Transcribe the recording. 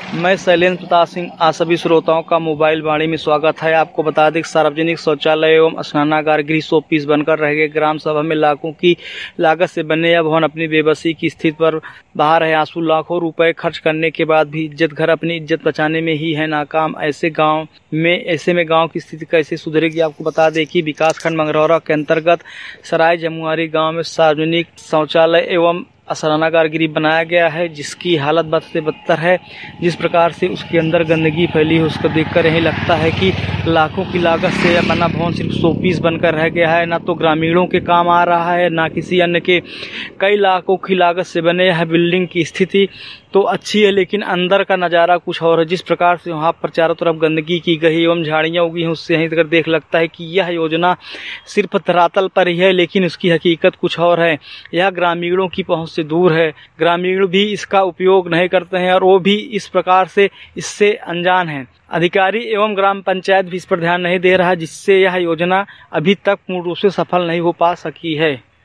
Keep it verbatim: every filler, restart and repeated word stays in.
मैं शैलेंद्र प्रताप सिंह, आप सभी श्रोताओं का मोबाइल वाणी में स्वागत है। आपको बता दें, सार्वजनिक शौचालय एवं स्नानागार गृह शो पीस बनकर रह गए। ग्राम सभा में लाखों की लागत से बने यह भवन अपनी बेबसी की स्थिति पर बहा रहे आंसू। लाखों रुपए खर्च करने के बाद भी इज्जत घर अपनी इज्जत बचाने में ही है नाकाम। ऐसे गांव में ऐसे में गांव की स्थिति कैसे सुधरेगी? आपको बता दें कि विकासखंड मंगरौरा के अंतर्गत सराय जमुआरी गाँव में सार्वजनिक शौचालय एवं स्नानागार गृह बनाया गया है, जिसकी हालत बद से बदतर है। जिस प्रकार से उसके अंदर गंदगी फैली है, उसको देखकर यही लगता है कि लाखों की लागत से यह बना भवन सिर्फ शोपीस बनकर रह गया है। ना तो ग्रामीणों के काम आ रहा है, ना किसी अन्य के। कई लाखों की लागत से बने यह बिल्डिंग की स्थिति तो अच्छी है, लेकिन अंदर का नज़ारा कुछ और है। जिस प्रकार से वहाँ पर चारों तरफ गंदगी की गई एवं झाड़ियाँ उगी हैं, उससे यहीं तक देख लगता है कि यह योजना सिर्फ धरातल पर ही है, लेकिन उसकी हकीकत कुछ और है। यह ग्रामीणों की पहुँच से दूर है। ग्रामीण भी इसका उपयोग नहीं करते हैं और वो भी इस प्रकार से इससे अनजान हैं। अधिकारी एवं ग्राम पंचायत भी इस पर ध्यान नहीं दे रहा, जिससे यह योजना अभी तक पूर्ण रूप से सफल नहीं हो पा सकी है।